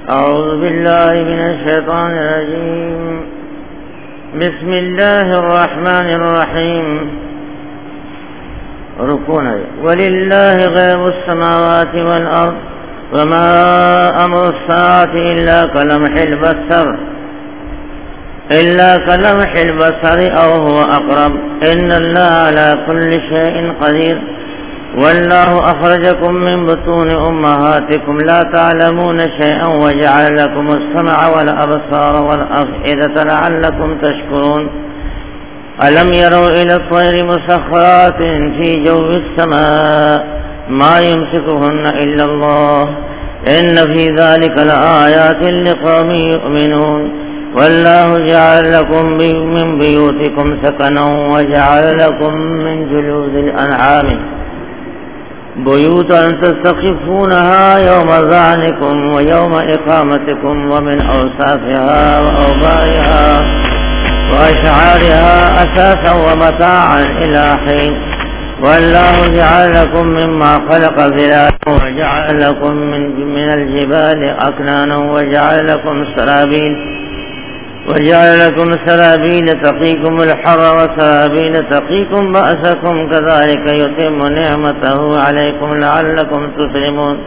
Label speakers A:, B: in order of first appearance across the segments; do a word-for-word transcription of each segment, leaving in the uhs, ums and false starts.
A: أعوذ بالله من الشيطان الرجيم. بسم الله الرحمن الرحيم. ركونا ولله غيب السماوات والأرض وما أمر الساعة إلا كلمح البصر إلا كلمح البصر أو هو أقرب إن الله على كل شيء قدير. والله أخرجكم من بطون أمهاتكم لا تعلمون شيئا وجعل لكم السمع والأبصار والأفئدة لعلكم تشكرون. ألم يروا إلى الطير مسخرات في جو السماء ما يمسكهن إلا الله إن في ذلك لآيات لقوم يؤمنون. والله جعل لكم من بيوتكم سكنا وجعل لكم من جلود الأنعام بيوتا تستخفونها يوم ظعنكم ويوم إقامتكم ومن أوصافها وأوبارها وأشعارها أساسا ومتاعا إلى حين. والله جعل لكم مما خلق ظلالا وجعل لكم من, من الجبال أكنانا وجعل لكم سرابيل وجعل لكم سرابيل تقيكم الحر وسرابيل تقيكم بأسكم كذلك يتم نعمته عليكم لعلكم تسلمون.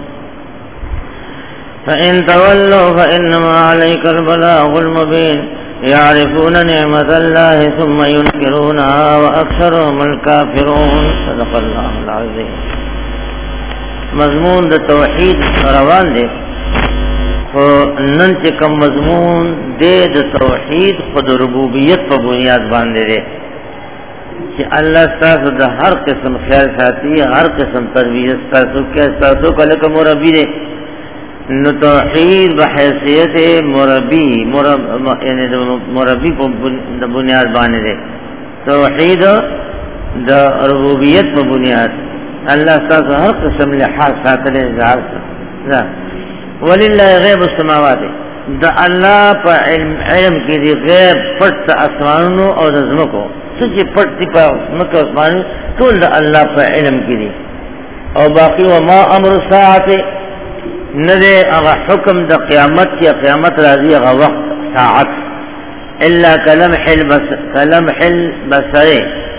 A: فإن تولوا فإنما عليك البلاغ المبين. يعرفون نعمة الله ثم ينكرونها وأكثرهم الكافرون. صدق الله العظيم. مضمون د توحید روان دی خو نن چې کوم مضمون دی د توحید خود ربوبیت په بنیاد باندې دی چې الله تاسو د هر قسم خیر ساتي، هر قسم تربیت تاسو کې تاسو کله کوم مربی دی نو توحید بحیثیت مربی یعنی مربی په بنیاد باندې دی. توحید د ربوبیت په بنیاد الله تاسو هر قسم لحاظ ساتلې ځار ځار. ولله غیب السماوات دا الله په علم علم کې دی غیب پټ اسمانونو او د زمکو څه چې پټ دی په مکه اسمان ټول د الله په علم کې دی. او باقی و ما امر الساعه نده هغه حکم د قیامت یا قیامت راځي هغه وخت ساعت الا کلمح البصر کلمح البصر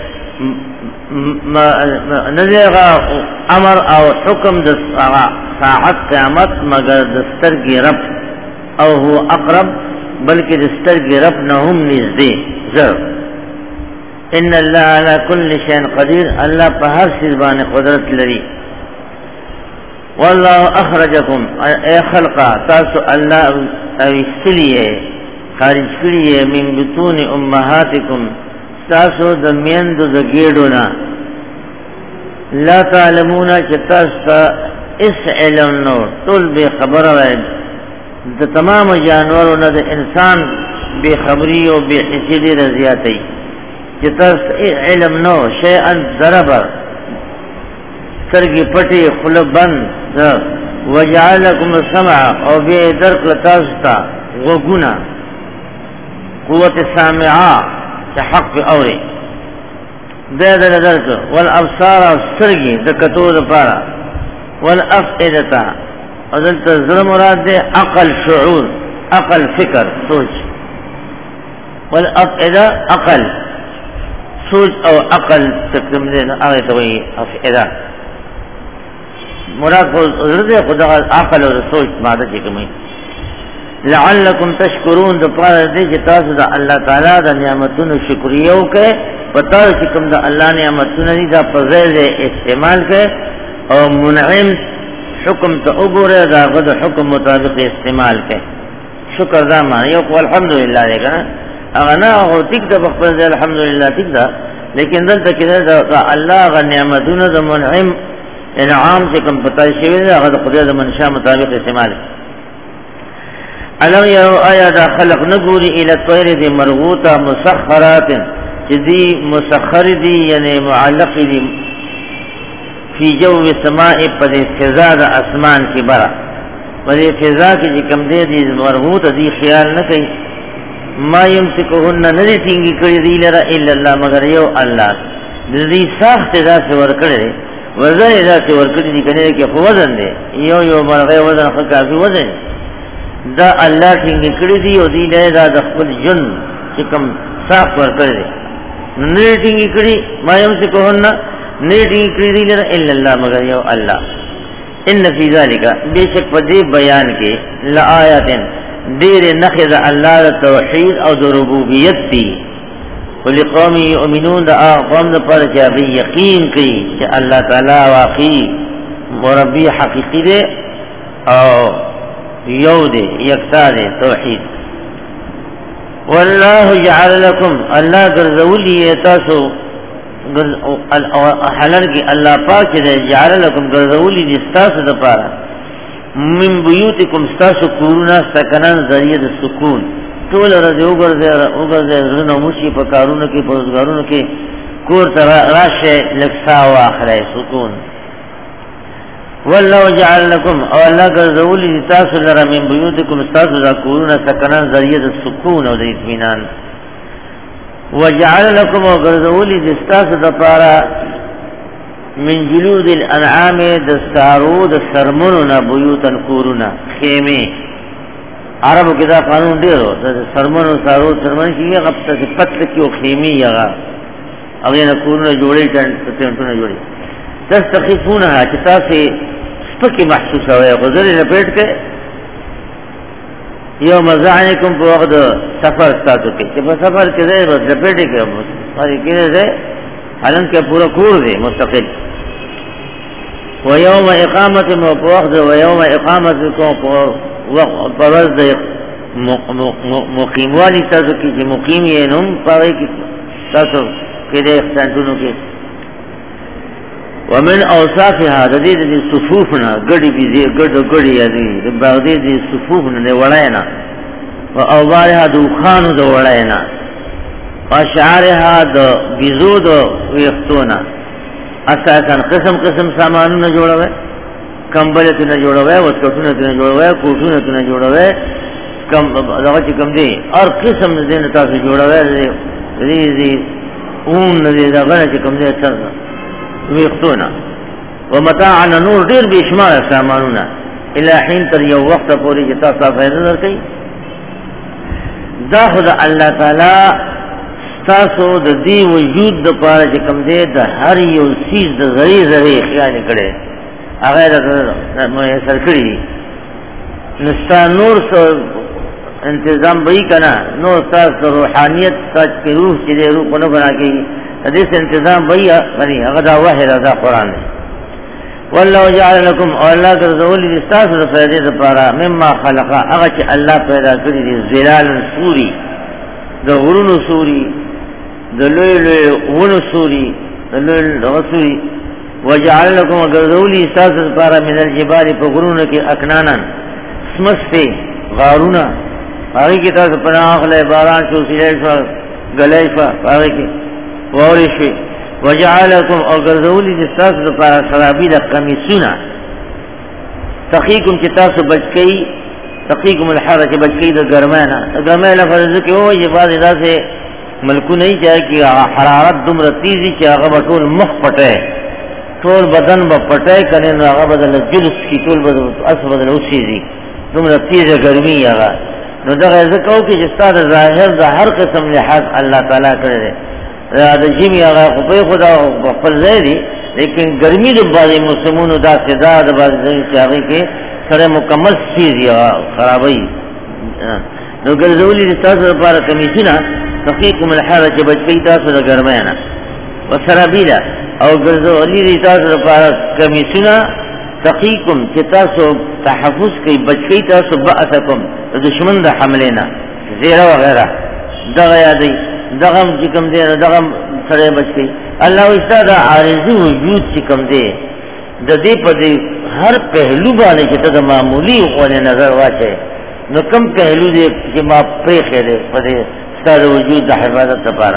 A: نده هغه امر او حکم د ساعت قیامت مگر دستر کی رب او هو اقرب بلکہ دستر کی رب نہ هم نزدې زر. ان الله على كل شيء قدير الله په هر څه باندې قدرت لري. والله اخرجكم اي خلقا تاسو الله اوستلیه خارج کړی من بطون امهاتکم تاسو د میندو د ګېډونا لا تعلمون چې تاسو اس علم نو ټول به خبر وای د تمام جانورو نه د انسان به خبري او به حسي دي رضياتي چې تاسو علم نو شيئا ضربر سرګي پټي خلق بند وجعلكم السمع او به درک تاسو ته وګونه قوت سامعه چې حق په اوري ده ده درک والابصار سرګي د کتو لپاره والافئده اذن تزر مراد ده عقل شعور عقل فکر سوچ والافئده عقل سوچ او عقل تکم دې هغه ته وایي افئده مراد زړه خدا عقل او سوچ ماده چې کومي. لعلکم تشکرون د پاره دې چې تاسو د الله تعالی د نعمتونو شکریا وکړئ. پتا چې کوم د الله نعمتونه دي دا په ځای استعمال کړئ او منعم حکم ته وګوره دا غد حکم مطابق استعمال کړئ. شکر دا معنی یو الحمدلله دې کنه هغه نه او ټیک د خپل ځای الحمدلله ټیک دا لیکن دلته کې دا الله غ نعمتونه د منعم انعام چې کوم پتا شي هغه د خدای د منشا مطابق استعمال. علم یو آیا دا خلق نګوري الی الطير ذی مرغوطه مسخرات چې دی مسخر دی یعنی معلق دی فی جو السماء پر فضا د اسمان کی برا پر فضا کی چې کوم دی دی مرغوطه دی خیال نه کوي. ما یمسکهن ندی ټینګی کړی دی لرا الا الله مگر یو الله دې سخت ذات ور کړی وزن ذات ور کړی دی کنه کې خو وزن دی یو یو مرغه وزن خو کافي وزن دا الله ټینګ کړی دی او دی له دا د خپل جن چې کوم صاف ورکړي دی نه ټینګ کړی ما يم څه کوهنه نه ټینګ کړی دی نه الا الله مگر یو الله ان فی ذلک بیشک په دې بیان کې لآیاتن ډېر نخذ الله د توحید او د ربوبیت دی ولقوم یؤمنون دا قوم د پر چې به یقین کوي چې الله تعالی واقعي مربی حقیقی دی او یو دی یکتا دی توحید والله جعل لكم الله ګرځولی تاسو حلال کی الله پاک دې جعل لكم ګرځولی دي تاسو د پاره من بیوتکم تاسو کورونه سکنن ذریعہ د سکون ټول راځي وګرځي وګرځي زنه موشي په کارونو کې په روزګارونو کې کور تر راشه لکسا واخره سکون والله جعل لكم او الله ګرځولی تاسو لره من بیوتکم تاسو د کورونه سکنن ذریعہ د سکون او د اطمینان وجعل لكم او ګرځولی تاسو د پاره من جلود الانعام د سارو د سرمنو نه بیوتن کورونه خیمه عربو کې دا قانون ډیرو د سرمنو سارو سرمن شي هغه په پت کې او خیمه یغه او نه کورونه جوړې ټنټونه جوړې تستخفونها چې تاسو سپکې محسوسه وي غزل لپیټ کې یو مزعنکم په وخت سفر تاسو کې چې په سفر کې ده لپیټ کې هغه کې ده حالان کې پورا کور دی مستقل و یوم اقامت مو په وخت و یوم اقامت کو وقت پرز د مقیم والی تاسو کې چې مقیم یې نوم پاره کې تاسو کې د څنګهونو کې ومن اوصافها د دې د صفوفنا ګډي بيزي ګډ ګډي یادي د باغدي د صفوفنا نه وړاینا او اوبارها د خانو د وړاینا اشعارها د بيزو د ويختونا اساسا قسم قسم سامانونه جوړوي کمبلتونه جوړوي وسکټونه جوړوي کوټونه جوړوي کم دغه چې کم دي هر قسم د دې تاسو جوړوي دې دې اون دې دغه چې کم دي اثر ويختونا ومتاعنا نور ډیر بشمار سامانونه الى حين تر یو وخت پورې چې تاسو فائدہ درکې دا خدای الله تعالی تاسو د دې وجود د پاره چې کوم دې د هر یو چیز د زری زری خیال کړي هغه د مې سر کړی نستا نور سو انتظام به کنا نور تاسو روحانيت تاسو روح چې روح کو نه بنا کې دې انتظام به غني هغه دا وحی دا قران والله جعل لكم الله ذل تاسو د فائدې لپاره مما خلق هغه چې الله پیدا کړی دي ظلال سوري د غرونو سوري د لوی لوی ونو سوري د لوی رسوري وجعل لكم غذولي تاسو لپاره من الجبال په غرونو کې اکنانا سمسته غارونه هغه کې تاسو په اخله باران شو سیلې غلایفه هغه کې وورشي وجعلكم غذولي تاسو لپاره سرابي د قمیصونه تقيكم چې تاسو بچکی تقيكم الحرج بچکی د ګرمانه ګرمه لفظ کې وایي بعض داسې ملکو نه چا کی حرارت دومره تیزی چې هغه ټول مخ پټه ټول بدن به پټه کنه نو هغه بدل جلوس کی ټول بدل اس بدل اوسېږي دومره تیزه ګرمي هغه نو دا ځکه او کې چې ستاسو ظاهر د هر قسم لحاظ الله تعالی کړی دا د جمی هغه په خدا خپل ځای دی لیکن ګرمي د بعضی موسمونو دا صدا د بعضی چې هغه کې سره مکمل تیزی خرابوي نو ګرځولي تاسو لپاره کمیسونه تقيكم الحرج بچی تاسو د ګرمانه وسرابيلا او ګرځولي تاسو لپاره کمیسونه تقيكم چې تاسو تحفظ کوي بچی تاسو بأسکم دشمن د حملنا زیرا وغیرہ دغه یادي دغه چې کوم دی دغه سره بچی الله استاد عارضی وجود چې کوم دی د دې په دې هر پهلو باندې چې د معمولی غوړې نظر واچي نو کوم پهلو دې چې ما پرې خېره په دې ستاسو وجود د حفاظت لپاره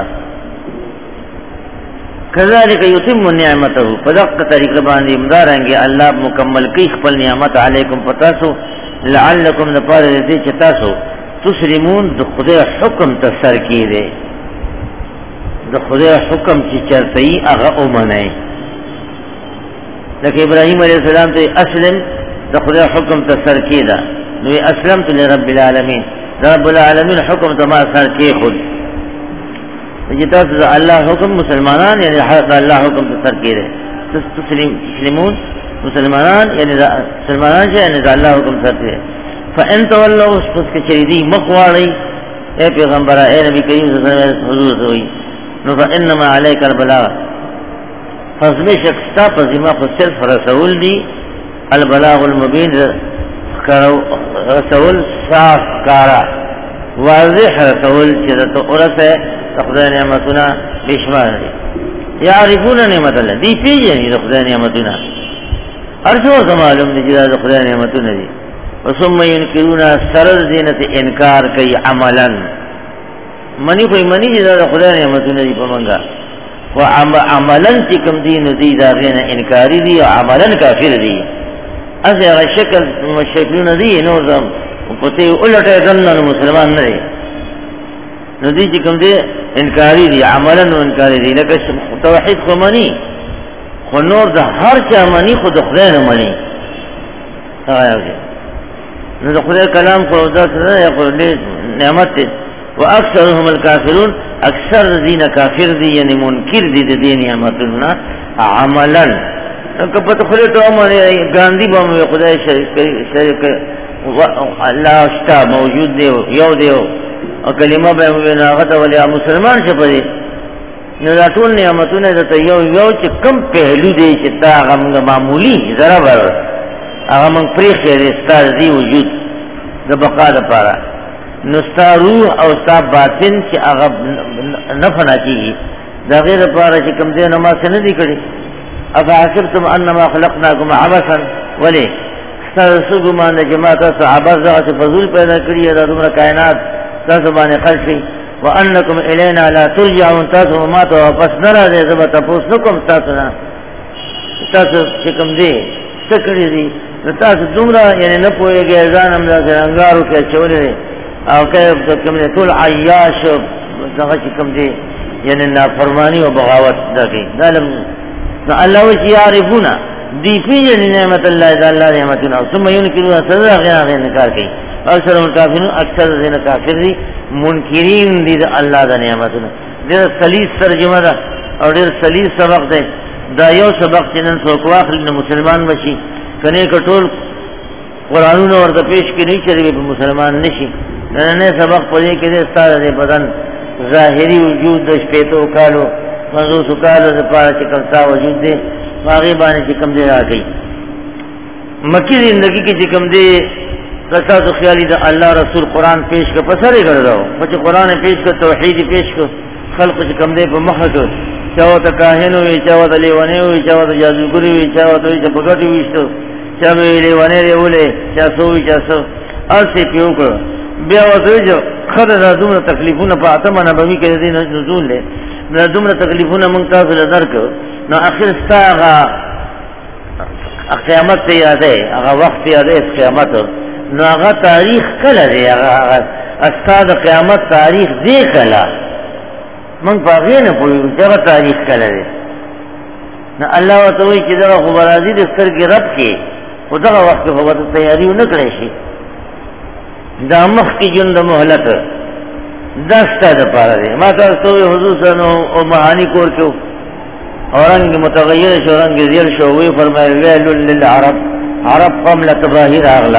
A: کذالک یتم نعمته په دغه طریقه باندې امدارانګي الله مکمل کوي خپل نعمت علیکم پتاسو لعلکم نپاره دې چې تاسو تسلمون د خدای حکم ته سر کیږي د خدای حکم چې چرته یې هغه اومنه لکه ابراهیم علیه السلام ته اسلم د خدای حکم ته سر کیدا نو اسلمت لرب العالمین رب العالمین حکم تما سر کې خود جتا الله حکم مسلمانان یعنی الله حکم سر کې ده تسلیم مسلمون مسلمانان یعنی مسلمانان یعنی الله حکم سر کې فان تولوا اس کے چریدی مخواړی اے پیغمبر اے نبی کریم صلی الله علیه وسلم حضور ہوئی نو فانما علیک البلاغ فضل شخصا فزما صرف رسول دی البلاغ المبین رسول صاف کارا واضح رسول چې ته اورته خدای نعمتونه بشمار دي يعرفون نعمت الله دی پیژني خدای نعمتونه ارجو معلوم دي چې خدای نعمتونه دي وثم ينكرون سر زینت انکار کوي عملا منی کوئی منی چې خدای نعمتونه دي په منګه و عملا چې کوم دي نو دي دا غنه انکاری دي او عملا کافر دي ازه شکل مشکلونه دي نو زم پته الټه ځنه مسلمان نه دي نو دي چې کوم دي انکاری دي عملا نو انکاری دي لکه توحید خو منی خو نور د هر چا منی خو د خدای نه منی هغه نو د خدای کلام خو ذات نه یقول نعمت واکثرهم الکافرون اکثر دین کافر دي یعنی منکر دي د دین نعمتونه عملا کبه ته خله ته امر ګاندی باندې خدای شریک شریک الله استا موجود دی یو دی او کلمه به نه غته ولیا مسلمان شه پدې نو دا ټول نعمتونه ته یو یو چې کم پهلو دی چې تا هغه معمولی ذره ور هغه موږ پرې خیر استاد دی وجود د بقا لپاره نو ستا روح او ستا باطن چې هغه نه فنا کیږي دا غیر لپاره چې کوم دې نماز نه دی کړی افحسبتم انما خلقناكم عبثا ولي تاسو ګمان جماعت صحابه زغه فضول پیدا کړی دا دومره کائنات تاسو باندې خلشي وانکم الینا لا ترجعون تاسو ما ته واپس نه راځي زما تاسو نکوم تاسو نه تاسو چې کوم دي څه کړی دي تاسو دومره یعنی نه پوهیږئ ځان هم دا څنګهارو کې چولې او که کوم نه ټول عیاش دغه چې کوم دي یعنی نافرمانی او بغاوت دغه ظالم نو الله وی یعرفون دی فی نعمت الله اذا الله نعمتنا ثم ينكرون سزا غیر انکار کوي اکثر الکافرون اکثر دین کافر دي منکرین دي الله د نعمتونو ډېر سلیس ترجمه ده او ډېر سلیس سبق ده دا یو سبق چې نن څوک واخلي نو مسلمان بشي کنه کټول قرانونو ورته پیش کړي چې مسلمان نشي نه سبق پوهې کې د ستاره بدن ظاهري وجود د شپېتو کالو منځو سکالو د پاره چې کومتا وجود دي هغه باندې چې کوم دی راځي مکی زندگی کې چې کوم دی تاسو خیالي د الله رسول قران پیش کړ په سره غړو چې قران پیش کړ توحید پیش کړ خلق چې کوم دی په مخه کړ چاو ته کاهن وي چاو ته لیوانه وي چاو ته جادوګر وي چاو ته چې بغټي ويشتو چا وی لیوانه ولې چا سو وي چا سو ارسه پیو کړ بیا وځو خدای د دومره تکلیفونه په اتمه نبوي کې دي نزول له د دومره تکلیفونه مونږ تاسو له درک نو اخر ستاره قیامت ته یادې هغه وخت یادې قیامت نو هغه تاریخ کله دی هغه استاد قیامت تاریخ دی کله مونږ په هغه نه پوهیږو چې هغه تاریخ کله دی نو الله وتعالى چې دا خبر راځي د سترګې رب کې خدای وخت په وخت تیاری نه کړی شي دا مخ کې جون د مهلت دسته د پاره دی ما تاسو حضور سره او معانی کور کې اورنګ متغیر شو رنگ زیل شو وی فرمایي ویل للعرب عرب قوم لتباهر اغلا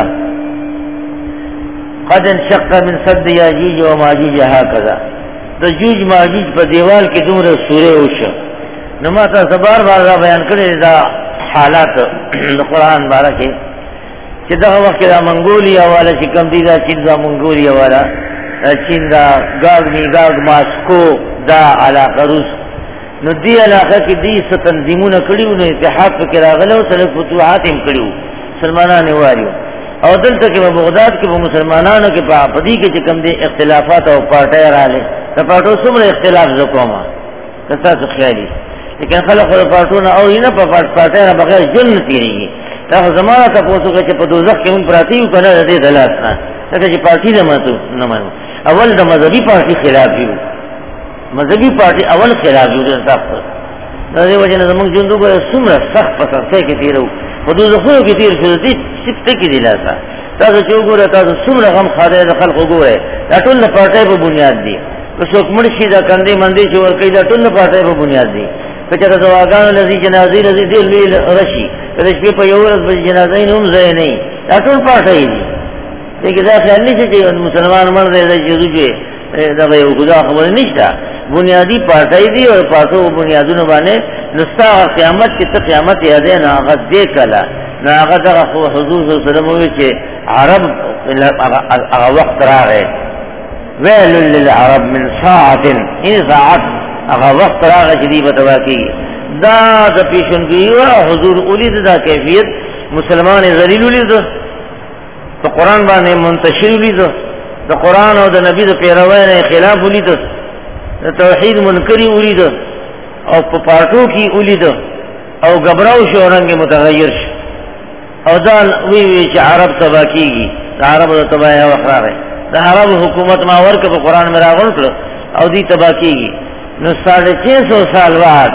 A: قد انشق من صد یاجوج و ماجوج هكذا د جوج ماجوج په دیوال کې دومره سوره وشو نو ما تاسو بار بار بیان کړی دا حالات د قران بارکه چې دا وخت د منګولیا والا چې کوم دي دا چې د منګولیا والا چین دا گاگ میگاگ ماسکو دا علاقه روس نو دی علاقه کې دی ستنظیمونه کړیو نو اتحاد کې راغلو سره فتوحات هم کړیو مسلمانانو وایو او دلته کې په بغداد کې په مسلمانانو کې په پدی کې چې کوم دي اختلافات او پارټي رااله د پارټو څومره اختلاف وکوما تاسو خیالي لیکن خلک په پارټونه او نه په پارټي نه بغیر جنت تیریږي دا زمانہ تاسو کې په دوزخ کې هم پراتی یو کنه دې دلات نه دا چې پارټي نه ماتو نه مانو اول د مذهبي پارټي خلاف یو مذهبي پارټي اول خلاف یو د تاسو دا دې وجه نه موږ جوړو څومره سخت پسند کې تیرو په دوزخو کې تیر شو دې څه کې دی لاسه تاسو چې وګوره تاسو څومره غم خاطر د خلکو وګوره دا ټول د پارټۍ په بنیاد دي که څوک مړ شي دا کندې مندې چې ورکوي دا ټول د پارټۍ په بنیاد دي که چېرته دواګانو لذي جنازې لذي ډېر لوی رشي که د شپې په یو ورځ به جنازې هم ځای نه وي دا ټول پارټۍ دي دې دا خیال نشته چې مسلمان مړ دی چې دوی دغه یو خدا خبره نشته بنیادی پارټۍ دي او پاسو بنیادونو باندې نستا قیامت کې ته قیامت یادې نه هغه دې کله نه هغه دغه حضور صلی الله علیه وسلم وی چې عرب هغه وخت راغی ویل للعرب من ساعة ان ساعت هغه وخت راغی چې دی په توا کې دا د پیشنګي او حضور اولید دا کیفیت مسلمان ذلیل ولید په قران باندې منتشر ولید د قران او د نبی د پیروانو خلاف ولید د توحید منکری ولید او په پارټو کې ولید او غبراو شو رنگ متغیر شو او دا وی وی چې عرب تبا کیږي د عرب د تبا یا وخراغه د عرب حکومت ما ورکه په قران مې راغون کړ او دی تبا کیږي نو ساڑھے چھ سو سال بعد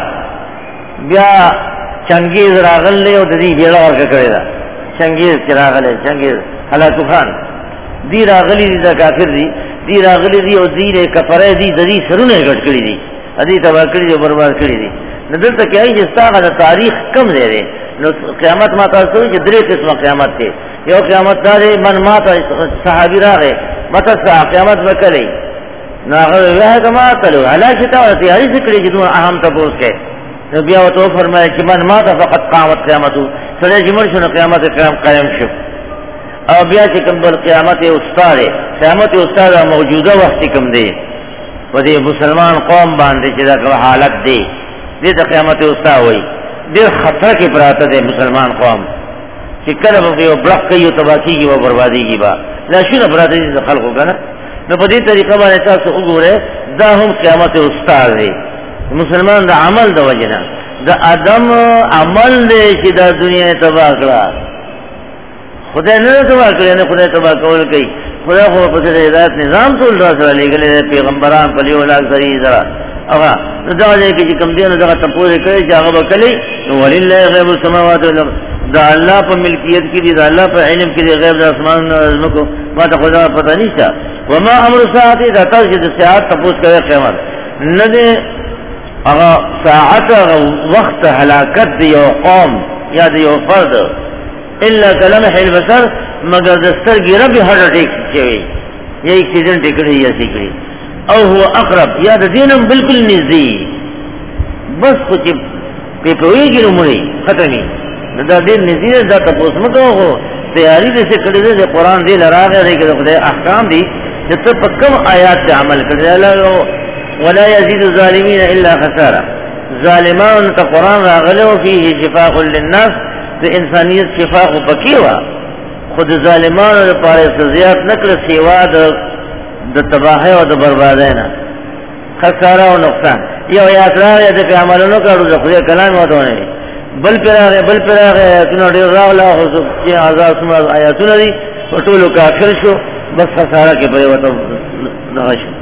A: بیا چنگیز راغله او د دې بیړه ورکه کړی دا چنگیز چې راغله چنگیز هلاکو خان دی راغلی دی دا کافر دی دی راغلی دی او دی له کفره دی د دې سرونه غټ کړی دی ادي تبا کړی دی برباد کړی دی نو دلته کې ای چې ستاسو د تاریخ کم دی دی نو قیامت ما تاسو چې درې قسمه قیامت دی یو قیامت دا من ما ته صحابي راغی مته قیامت وکړي نو هغه واه کما تلو علاج ته تیاری ذکر چې دوه اهم تاسو کې نو بیا وته فرمایي چې من ما ته فقط قامت قیامتو سره جمر شنو قیامت قیام قائم شو او بیا چې کوم بل قیامت استاد قیامت استاد موجوده وخت کوم دی و دې مسلمان قوم باندې چې دا حالت دی دې ته قیامت استاد وایي ډېر خطر کې پراته دی مسلمان قوم چې کله به یو بلک کوي او تباہ کیږي او بربادیږي با لا شنو پراته دي خلکو کنه نو په دې طریقه باندې تاسو وګورئ دا هم قیامت استاد دی مسلمان د عمل د وجنه د ادم عمل دې چې د دنیا تباہ کړه خدای نه تباہ کړي نه خدای تباہ کول کوي خدای خو په دې هدایت نظام ټول راځي لګلې پیغمبران په لیو لاګ سری زرا هغه دا دې کې کوم دین دغه تپوره کوي چې هغه وکړي ولله غیب السماوات والارض دا الله په ملکیت کې دي دا الله په علم کې دي غیب د اسمان او زمکو ما ته خدا پته نشته وما امر ساعت دا تاسو چې ساعت تاسو کوي قیامت نه دي هغه ساعت وخت هلاکت دی یو قوم یا دی یو فرد الا کلمح البصر مگر دستر ګره به هډ ټیک شي یې اکسیډنټ کړی یا سی کړی او هو اقرب یا د دینم بالکل نږدې بس خو چې په کویږي نو مړی ختمي دا دې نږدې دا تاسو مته هو تیاری دې څه کړی دې قرآن دې لراغه دې کې خدای احکام دي چې ته په کوم آیات ته عمل کړی الله ولا يزيد الظالمين الا خسارا ظالمان ته قرآن راغله او فيه شفاء للناس د انسانيت شفاء وبکیوا خود ظالمانو لپاره سزیات نکړه سیوا د د تباہی او د بربادۍ نه خساره او نقصان یو یاد راځي د عملونو کارو د خدای کلام وته نه بل پرغه بل پرغه تنو ډیر راغله او چې آزاد سم آیاتونه دي ټولو کافر شو بس خساره کې به وته نه شي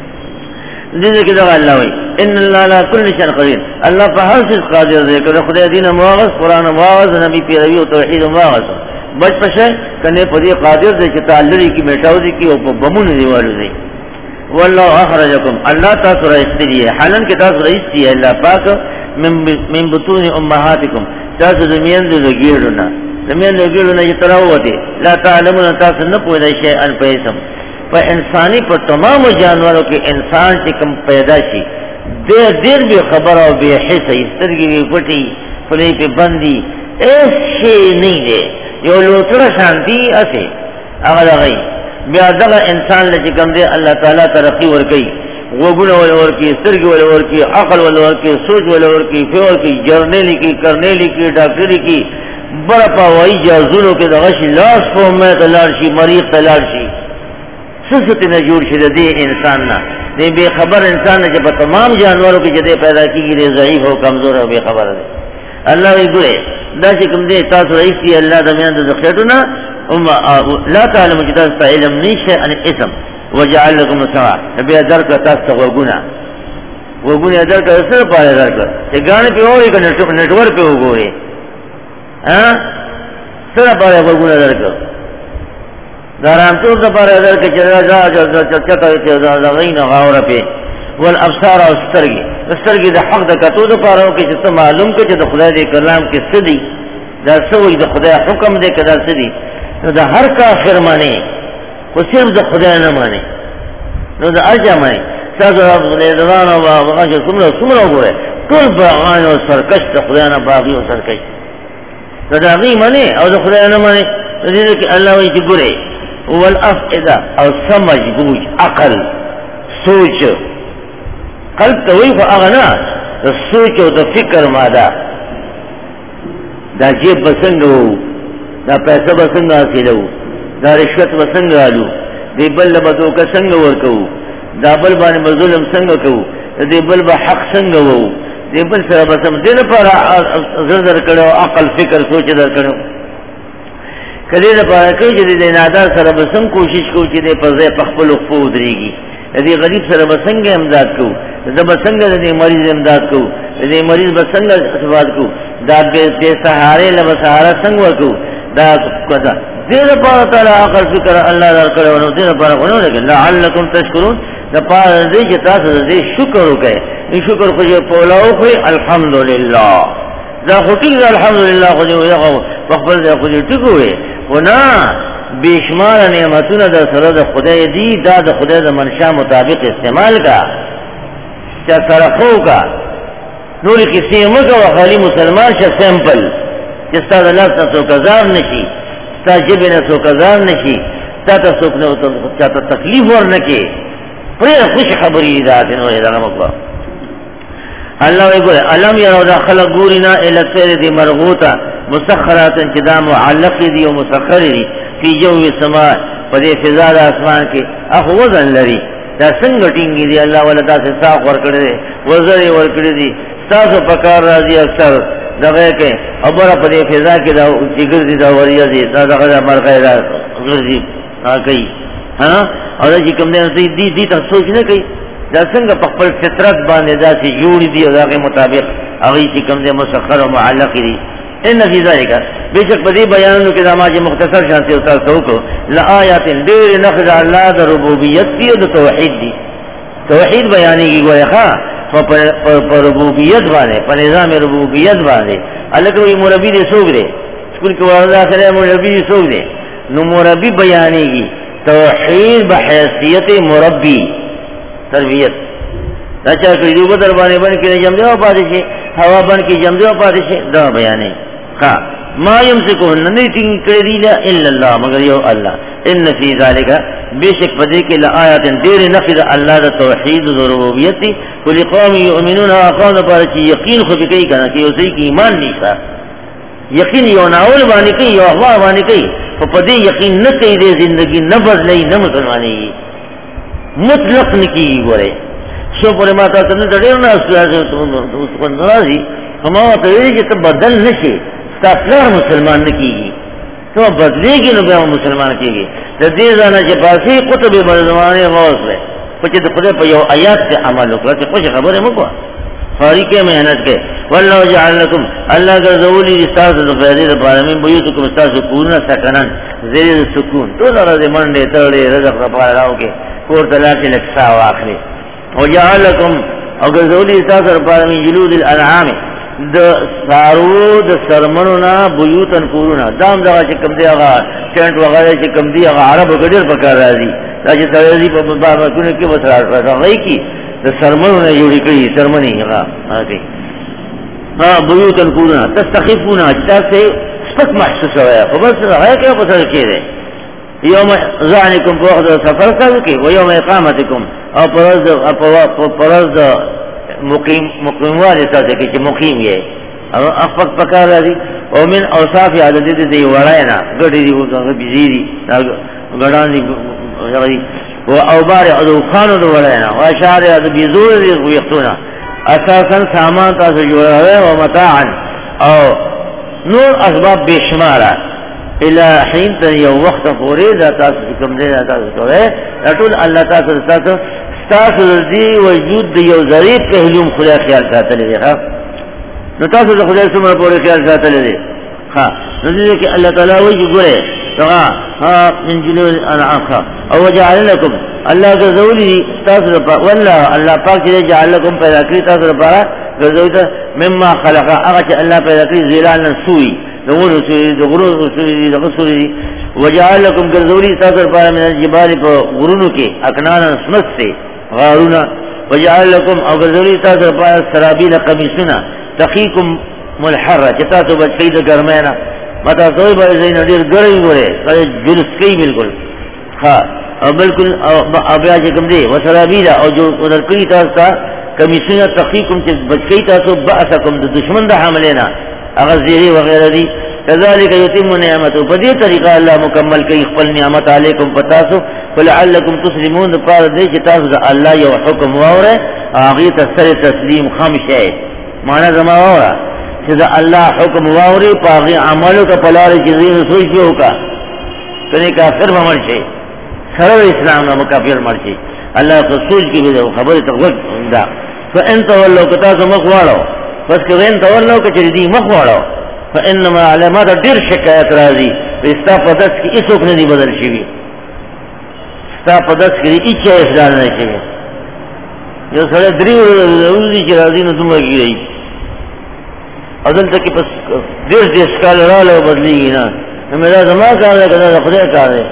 A: دې کې دا الله وي ان الله على كل شيء قدير الله په هر څه قادر دی کله خدای دین مواغس قران مواغس نبی پیروي او توحید مواغس بچ پشه کنه په دې قادر دی چې تعالی کی میټاو دي کی او په بمون دیوالو دی والله اخرجکم الله تاسو راځي حالن کې تاسو راځي الله پاک من من بطون امهاتکم تاسو زمین د زګیرونه زمین د زګیرونه چې تراوته لا تعلمون تاسو نه پوهیږئ شي ان پیسم په انساني په تمام جانورو کې انسان چې کوم پیدا شي ډېر ډېر به خبر او به حس ایسترګي وي پټي پلي په باندې هیڅ شي نه دی یو لوتره شانتي اسه هغه دغه بیا دغه انسان چې کوم دی الله تعالی ترقی ور کوي وګونه ول ور کوي سترګي ول ور کوي عقل ول ور کوي سوچ ول ور کوي فور کوي جرنل کی کرنل کی ډاکټر کی برپا وای جازونو کې دغه شي لاس په مې تلار شي مریض تلار شي سسته نه جوړ شي د دې انسان نه دې به خبر انسان چې په تمام جانورو کې چې پیدا کیږي ضعیف او کمزور او به خبر دی الله یې ګوره دا چې کوم دې تاسو رئیسي الله د میاں د خېټونه او لا تعلم چې تاسو علم نشه ان اسم وجعل لكم سوا بیا درک تاسو وګونه وګونه درک سره پاره درک چې ګان په اوري کنه نتورک په وګوري ها سره پاره وګونه درک دارام تو د پر در کې چې راځه چې چته چې دا غین غاوره په ول ابصار او سترګي سترګي د حق د کتو د پاره کې چې معلوم کې چې د خدای د کلام کې سدي دا سوې د خدای حکم دې کدا سدي نو د هر کافر معنی خو صرف د خدای نه معنی نو د ارجا معنی تاسو د ځوان او هغه چې څومره څومره وګوره ټول باغان او سرکش د خدای نه باغی او سرکش دا د هغه معنی او د خدای نه معنی دې کې الله وایي چې ګوره والافئده او سمج بوج عقل سوچ قلب ته وی خو هغه نه د سوچ او د فکر ماده دا جیب بسنګ وو دا پیسې بسنګ حاصلو دا رشوت بسنګ آلو دی بل بدو کا څنګه ورکو دا بل باندې ظلم څنګه کو دی بل به حق څنګه وو دی بل سره بسم دې لپاره زړه در کړو عقل فکر سوچ در کړو کله لپاره کې چې دې نادار سره بسم کوشش کو چې دې په ځای په خپل خو دريږي دې غریب سره بسنګ امداد کو زه بسنګ دې مریض امداد کو دې مریض بسنګ استفاد کو دا به سهاره له سهاره څنګه ورکو دا کدا دې لپاره تعالی عقل فکر الله درکړو نو دې لپاره ونه لګل لعلکم تشکرون دا پاره دې چې تاسو دې شکر وکړئ دې شکر خو یې پولاو خو الحمدلله دا خو ټیک الحمدلله خو دې یو خپل دې خو دې ټیکوي ونا بشمار نعمتونه د سره د خدای دی دا د خدای د منشا مطابق استعمال کا چې سره خو کا نور کسی مګه خالی مسلمان شه سیمپل چې ستاسو الله تاسو کزار نشي ستاسو جبه نه سو کزار نشي تاسو نو ته تکلیف ورنکي پرې خوش خبرې ده نو دا مکو الله ویګو علم یرو دا خلق ګورینا ال سیر دی مرغوتا مسخرات انقدام معلق دی او مسخر دی فی جو السما په دې فضا د اسمان کې اخو وزن لري دا څنګه ټینګي دی الله ولا تاسو صاف ور کړی وزن ور کړی دی تاسو پکار راځي اکثر دغه کې ابره په دې فضا کې دا جګر دي دا وریا دي دا دغه مرغه دا ګرځي ها کوي ها او چې کوم دې دي دي تاسو سوچ نه کوي دا څنګه په خپل فطرت باندې دا چې جوړ دي او دغه مطابق هغه چې کوم دې مسخر او معلق دي ان فی ذلک بیشک په دې بیانونو کې دا ما چې مختصر شانتي او تاسو کو لآیات ډېر نخذ الله د ربوبیت دی او د توحید دی توحید بیانې کیږي ښا په ربوبیت باندې په نظام ربوبیت باندې الګ وی مربی دې سوګ دې سکول کې وردا سره مربی دې سوګ دې نو مربی بیانېږي توحید به حیثیت مربی تربیت دا چې کړي په در باندې باندې کې جمع او پاتې شي هوا باندې کې جمع او پاتې شي دا بیانې ها ما يمسكهن نتين كريدي لا الا الله مگر یو الله ان فی ذلک بیشک پدې کې لآیات ډېر نفذ الله د توحید او ربوبیت کل قوم یؤمنون اقام پر چې یقین خو به کوي کنه چې اوسې کې ایمان نشته یقین یو ناول باندې کوي یو هوا باندې کوي په پدې یقین نه کوي د ژوندۍ نه بدلې نه مسلمانې مطلق نکی ګوره شو پر ما تاسو نه ډېر نه اساسه څه ناراضي هم او ته چې ته بدل نشي تاسو مسلمان نه کیږي ته بدلېږي نو بیا مسلمان کیږي د دې ځانه چې پاسي قطب برزمانه غوث ده په چې د خدای په یو آیات ته عمل وکړه چې خوش خبره مکو فاریکه مهنت کې والله جعل لكم الله غزولي استاذ د فائدې لپاره من بيوتكم استاذ سکون سکنن زیر سکون ټول راځي منډه تړلې رزق لپاره راوګي کور تلاته لکسا واخلي وجعل لكم او غزولي استاذ لپاره من جلود الانعام د سارو د سرمنونا بيوتن کورونه دام دا چې کوم دی هغه ټنټ وغیرہ چې کوم دی هغه عربو ګډر پکار راځي دا چې ترې په بابا کونه کې وسره راځي کی د سرمنونه جوړی کړی سرمنی هغه هغه ها بيوتن کورونه تستخفون تاسو سپک محسوس وای خو بس هغه کې په سر کې دی یوم ذالکم بوخذ سفر کوي کې و یوم اقامتکم او پرز او پرز مقیم مقیم والے تاسو کې چې مقیم یې او افق پکار راځي او من اوصاف عادت دې دی وړاینا ګډې دی وګړه بيزيري ګډان دي غړي او اوبار او خانو د وړاینا او اشعار د بيزور دي ويختونه اساسا سامان تاسو جوړوي او متاعا او نور اسباب بشماره الى حين ته یو وخت پورې دا تاسو کوم دې تاسو کوي ټول الله تاسو تاسو تاسو دې وجود دی یو ظریف کهلوم خدای خیال ساتلی دی ها نو تاسو د خدای سره پورې خیال ساتلی دی ها نو دې کې الله تعالی وایي ګوره ها ها من جلود الانعام او وجعل لكم الله غزولي تاسو په والله الله پاک دې جعل لكم پیدا کړی تاسو لپاره غزوته مما خلق هغه چې الله پیدا کړی زیلان سوی دغه سوی دغه سوی دغه سوی وجعل لكم غزولي تاسو لپاره من الجبال په غرونو کې اکنان سمسته غارونه وجعل لكم او غزولي تاسو لپاره سرابيل قميصنا تقيكم ملحره چې تاسو بچی د ګرمانه متا سوی به زین ډیر ګرځي وره کله جلس کوي بالکل ها او بالکل او بیا چې کوم دی وسرابیلا او جو ودر کړی تاسو ته کمیسونه تقیکم چې بچی تاسو باسکم د دشمن د حملېنا هغه زیری وغیرہ دي كذلك يتم نعمته په دې طریقه الله مکمل کوي خپل نعمت علیکم پتاسو ولعلکم تسلمون پر دې چې تاسو د الله یو حکم واوره هغه ته سره تسلیم خامشه معنا زما واوره چې د الله حکم واوري پاغي عملو ته پلار چې زین سوچ وکا کني کافر عمل شي سره اسلام نه کافر عمل شي الله کو سوچ کی به خبره ته ودا فانت ولو کتا مخواړو بس کین تولو کچې دې مخواړو فانما علامات ډیر شکایت راځي استفادت کی هیڅوک نه دی بدل شي استفادت کی هیڅ اصلاح نه شي یو سره دریو ورځې چې راځي نو دومره کیږي اذن ته کې پس ډیر ډیر سکال رااله بدلیږي نه مېدا زما کار دی کنه خدای کار دی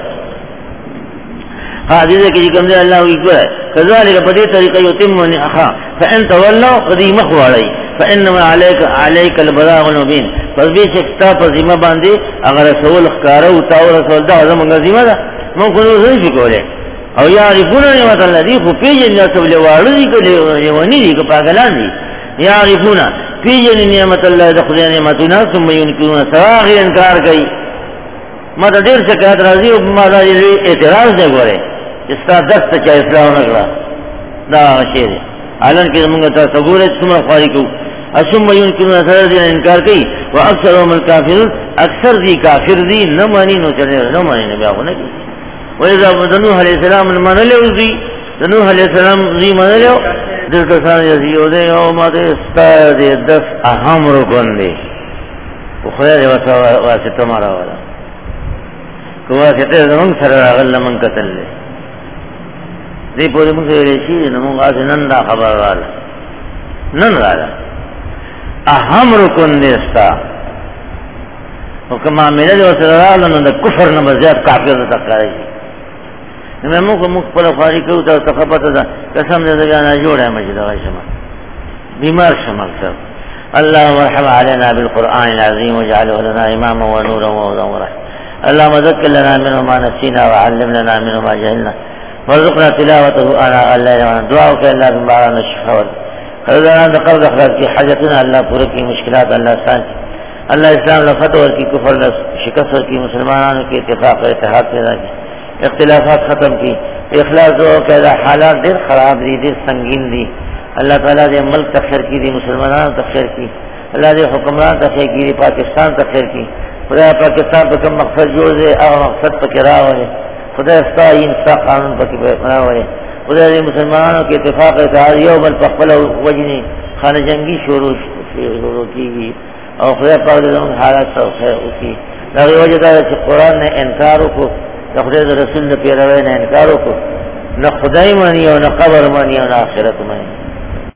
A: حدیث کې کوم دی الله وی کوي کذالک په دې طریقې یتمنی اخا فان تولوا قدی مخواړی فانما عليك عليك البلاغ المبين پس به چې کتاب ذمہ باندې اگر رسول ښکارا او تا رسول دا زمونږ ذمہ ده مونږ خو نه شي کولای او یعرفون نعمت الذي خو پیجن تاسو له واړی کولای ونی دي کو پاګلان دي یعرفون پیجن نعمت الله د خدای نعمتونه ثم ينكرون سواغ انکار کوي ما د ډیر څه کار راځي او ما د اعتراض دی ګوره استا دست چې اسلام نه کړه دا شی دی علن کې موږ تاسو ګوره څومره خاري کو ثم ينكرون سره دي انکار کوي واكثرهم الكافرون اکثر دي کافر دي نه مانی نو چلے نه مانی نه بیا ونه کوي وإذا نوح عليه السلام منلو دي نوح عليه السلام دي منلو دغه څنګه یو دی او ما دې ستاره دې دس اهم رکن دي خو خدای دې واسطه مارا ولا کوه چې ته زمون سره غل من قتل دې په دې موږ یې شي نو موږ نن دا خبر رااله نن رااله اهم رکن دې ستا او کما مله دې سره رااله نو د کفر نه زیات کافر ته کوي نو موږ موږ په فاری کو ته ثقافت ده قسم دې نه جوړه مجد غشمه بیمار شمل سر اللهم ارحم علينا بالقرآن العظيم واجعله لنا إماما ونورا وهدى ورحمة اللهم ذكر لنا منه ما نسينا وعلم لنا منه ما جهلنا وارزقنا تلاوته آناء الليل ونهار دعاؤك إلا بمبارنا الشفاء خذنا بقبض أخلاق في حاجتنا الله پورا کی مشکلات اللہ سانچ اللہ اسلام لفتور کی کفر شکست کی مسلمانوں کی اتفاق و اتحاد پیدا کی اختلافات ختم کی اخلاص دو کہ حالات دیر خراب دی دیر سنگین دی اللہ تعالیٰ دے ملک تخیر کی دی مسلمانان تخیر کی اللہ دے حکمران تخیر کی دی پاکستان تخیر کی خدا پاکستان پر کم مقصد جوڑ دے اور مقصد پر کرا ہوئے خدا استا انستا قانون پر بنا ہوئے خدا دے مسلمانوں کے اتفاق اتحاد یو بل پخبل وجنی خانہ جنگی شروع شروع کی گئی اور خدا پاک دے ان حالات سب خیر اسی لگے وجہ دا کہ قرآن نے انکاروں کو خدا دے رسول نے پیروے نے انکاروں کو نہ خدای مانی اور نہ قبر مانی اور نہ آخرت مانی